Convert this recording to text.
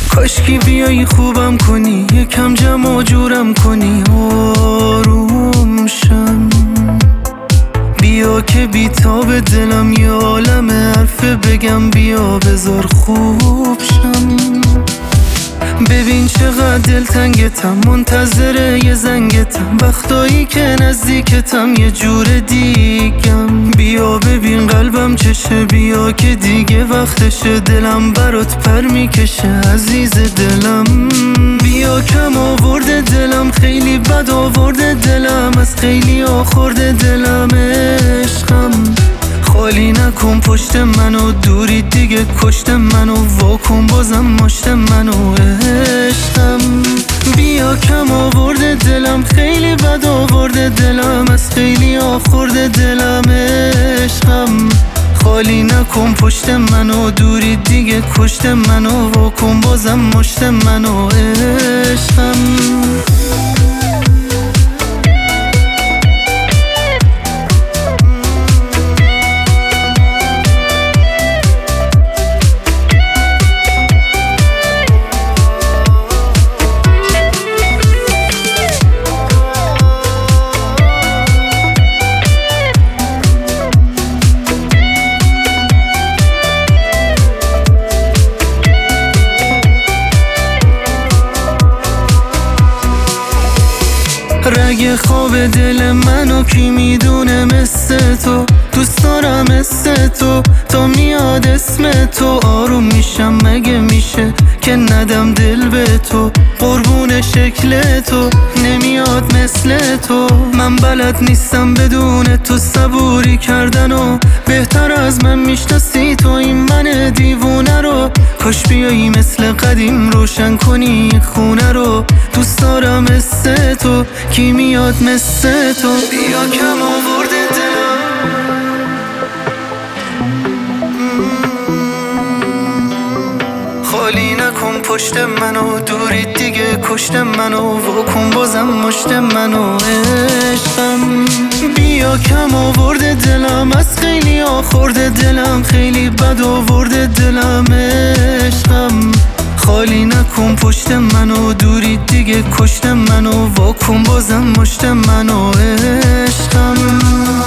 کاشکی بیایی خوبم کنی، یکم جمع و جورم کنی، آروم شم. بیا که بیتاب دلم یه عالم حرفه بگم، بیا بذار خوب شم. ببین چقدر دلتنگتم، منتظر یه زنگتم، وقتایی که نزدیکتم یه جور دیگم. بیا ببین قلبم چشه، بیا که دیگه وقتشه، دلم برات پر میکشه عزیز دلم. بیا کم آورده دلم، خیلی بد آورده دلم، از خیلی آخورده دلم عشقم. خالی نکن پشت منو، دوری دیگه کشت منو، واکن بازم مشت منو عشقم. بیا کم آورده دلم، خیلی بد آورده دلم، از خیلی آخورده دلم عشقم. خالی نکن پشت منو، دوری دیگه کشت منو، واکن بازم مشت منو عشقم. رگ خواب دل منو کی میدونه مثل تو، دوست دارم مثل تو، تا میاد اسم تو آروم میشم. مگه میشه که ندم دل به تو، قربون شکل تو نمیاد مثل تو. من بلد نیستم بدون تو صبوری کردن و بهتر از من میشناسی تو این من دیوونه رو. کاش بیایی مثل قدیم روشن کنی خونه رو، دوست دارم مثل تو، کی میاد مثل تو. بیا کم آورده دلم، خالی نکن پشت منو، دوری دیگه کشت منو، واکن بازم مشت منو عشقم. بیا کم آورده دلم، از خیلی آخورده دلم، خیلی بد آورده دلم عشقم. خالی نکن پشت منو، دوری دیگه کشت منو، واکن بازم مشت منو عشقم.